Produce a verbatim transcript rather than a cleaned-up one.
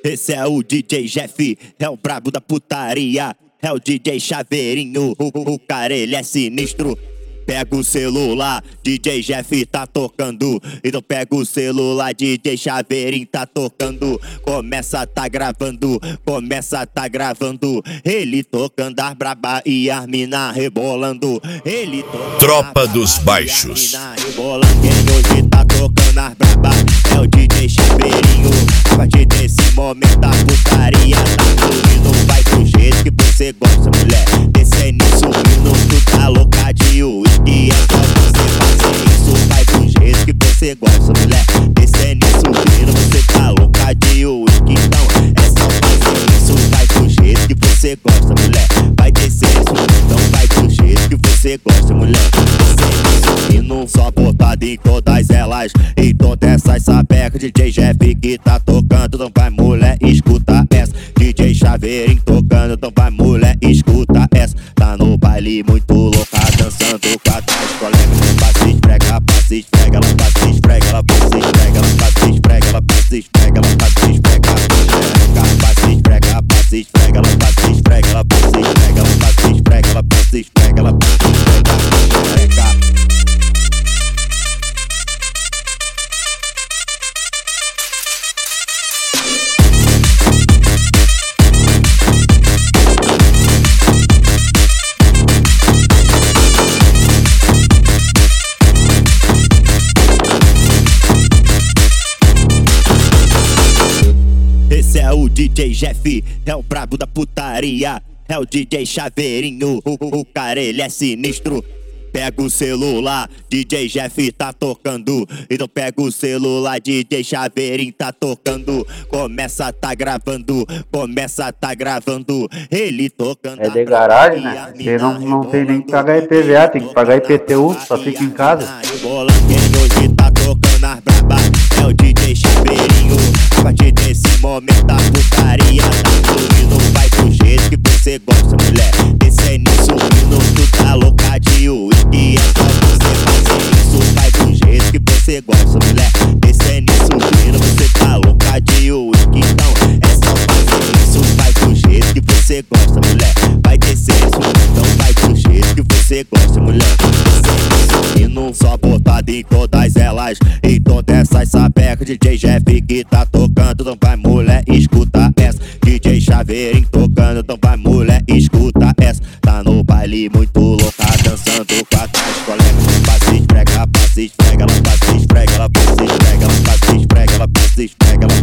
Esse é o D J Jeff, é o brabo da putaria. É o D J Chaveirinho, o, o, o cara ele é sinistro. Pega o celular, D J Jeff tá tocando. Então pega o celular, D J Chaveirinho tá tocando. Começa tá gravando, começa tá gravando. Ele tocando as braba e as mina rebolando. Ele tocando Tropa dos Baixos. Rebolando. Quem hoje tá tocando as braba é o D J Chaveirinho. A partir desse momento a putaria tá fluindo. Vai do jeito que você gosta, mulher. Descendo e subindo, tu tá louca de uísque. E é só você fazer isso, vai do jeito que você gosta, mulher. Descendo e subindo, você tá louca de uísque. Então é só fazer isso, vai do jeito que você gosta, mulher. Vai descer e subindo, então vai do jeito que você gosta, mulher. Descendo e subindo, só botado em todas elas. Em todas essas sapecas, D J Jeff que tá tocando. Então vai mulher, escuta essa. D J Chaveirinho tocando, então vai mulher, escuta essa. Tá no baile muito louca, dançando com a tua colega. Passa, esfrega, passa, esfrega, ela passa, esfrega, ela passa, esfrega, ela passa, esfrega, ela passa, esfrega, ela passa, esfrega, passa, esfrega, passa, esfrega, ela passa, esfrega, ela passa, esfrega, ela passa, esfrega, ela passa, esfrega, ela passa, esfrega. Esse é o D J Jeff, é o brabo da putaria. É o D J Chaveirinho, o, o cara ele é sinistro. Pega o celular, D J Jeff tá tocando. Então pega o celular, D J Chaveirinho tá tocando. Começa tá gravando, começa tá gravando. Ele tocando. É de garagem, né? Você não, não tem nem que pagar I P V A, tem que pagar I P T U, só fica em casa. Quem hoje tá tocando as braba é o D J Chaveirinho. A partir desse momento a putaria tá fluindo. Vai do jeito que você gosta, mulher. Descendo e subindo, tu tá louca de uísque. E é só você fazer isso, vai do jeito que você gosta, mulher. Descendo e subindo, você tá louca de uísque. Então é só fazer isso, vai do jeito que você gosta, mulher. Vai descer e subir, então vai do jeito que você gosta, mulher. Descendo e subindo, só botado em todas elas. Em todas essas sapecas, D J Jeff que tá tocando. Então vai mulher, escuta essa. D J Chaveirinho tocando, então vai mulher, escuta essa. Tá no baile muito louca, dançando com a tua colega. Passa, esfrega, passa, esfrega, ela passa, esfrega, ela passa, esfrega, ela passa, esfrega, ela passa, esfrega, ela